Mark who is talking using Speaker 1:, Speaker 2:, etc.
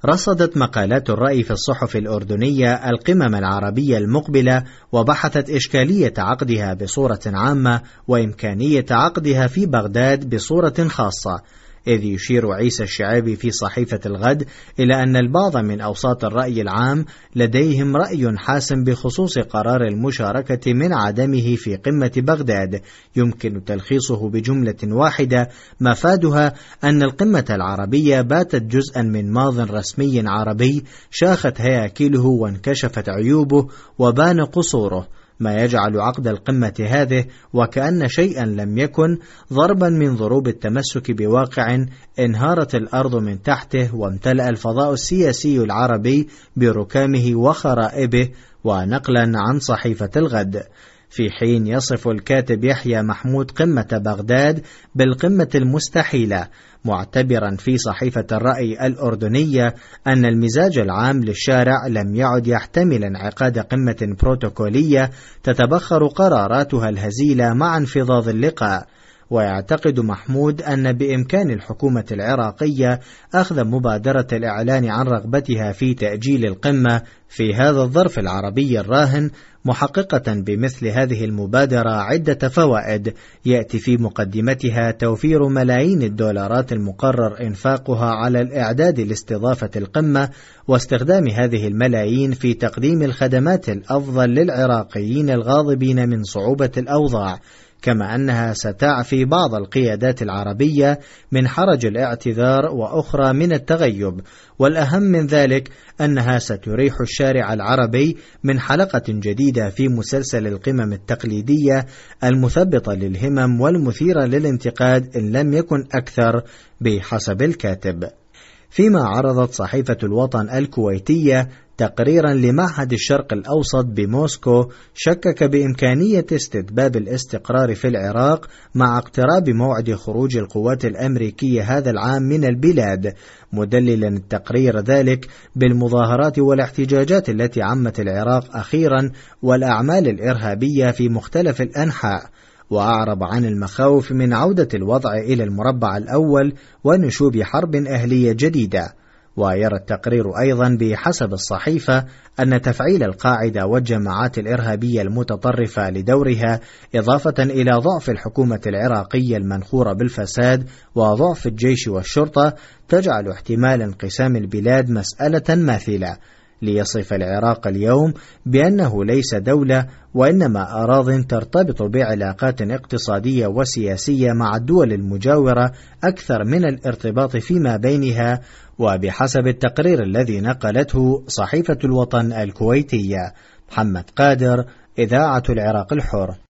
Speaker 1: رصدت مقالات الرأي في الصحف الأردنية القمم العربية المقبلة، وبحثت إشكالية عقدها بصورة عامة وإمكانية عقدها في بغداد بصورة خاصة، إذ يشير عيسى الشعيبي في صحيفة الغد إلى أن البعض من أوساط الرأي العام لديهم رأي حاسم بخصوص قرار المشاركة من عدمه في قمة بغداد، يمكن تلخيصه بجملة واحدة مفادها أن القمة العربية باتت جزءا من ماض رسمي عربي شاخت هياكله وانكشفت عيوبه وبان قصوره، ما يجعل عقد القمة هذه وكأن شيئا لم يكن ضربا من ضروب التمسك بواقع انهارت الأرض من تحته وامتلأ الفضاء السياسي العربي بركامه وخرائبه. ونقلا عن صحيفة الغد، في حين يصف الكاتب يحيى محمود قمة بغداد بالقمة المستحيلة، معتبرا في صحيفة الرأي الأردنية أن المزاج العام للشارع لم يعد يحتمل انعقاد قمة بروتوكولية تتبخر قراراتها الهزيلة مع انفضاض اللقاء. ويعتقد محمود أن بإمكان الحكومة العراقية أخذ مبادرة الإعلان عن رغبتها في تأجيل القمة في هذا الظرف العربي الراهن، محققة بمثل هذه المبادرة عدة فوائد، يأتي في مقدمتها توفير ملايين الدولارات المقرر إنفاقها على الإعداد لاستضافة القمة، واستخدام هذه الملايين في تقديم الخدمات الأفضل للعراقيين الغاضبين من صعوبة الأوضاع، كما أنها ستعفي بعض القيادات العربية من حرج الاعتذار وأخرى من التغيب، والأهم من ذلك أنها ستريح الشارع العربي من حلقة جديدة في مسلسل القمم التقليدية المثبطة للهمم والمثيرة للانتقاد إن لم يكن أكثر بحسب الكاتب. فيما عرضت صحيفة الوطن الكويتية تقريرا لمعهد الشرق الأوسط بموسكو شكك بإمكانية استتباب الاستقرار في العراق مع اقتراب موعد خروج القوات الأمريكية هذا العام من البلاد، مدللا التقرير ذلك بالمظاهرات والاحتجاجات التي عمت العراق أخيرا والأعمال الإرهابية في مختلف الأنحاء، وأعرب عن المخاوف من عودة الوضع إلى المربع الأول ونشوب حرب أهلية جديدة. ويرى التقرير أيضا بحسب الصحيفة أن تفعيل القاعدة والجماعات الإرهابية المتطرفة لدورها، إضافة إلى ضعف الحكومة العراقية المنخورة بالفساد وضعف الجيش والشرطة، تجعل احتمال انقسام البلاد مسألة ماثلة، ليصف العراق اليوم بأنه ليس دولة وإنما أراضٍ ترتبط بعلاقات اقتصادية وسياسية مع الدول المجاورة أكثر من الارتباط فيما بينها، وبحسب التقرير الذي نقلته صحيفة الوطن الكويتية. محمد قادر، إذاعة العراق الحر.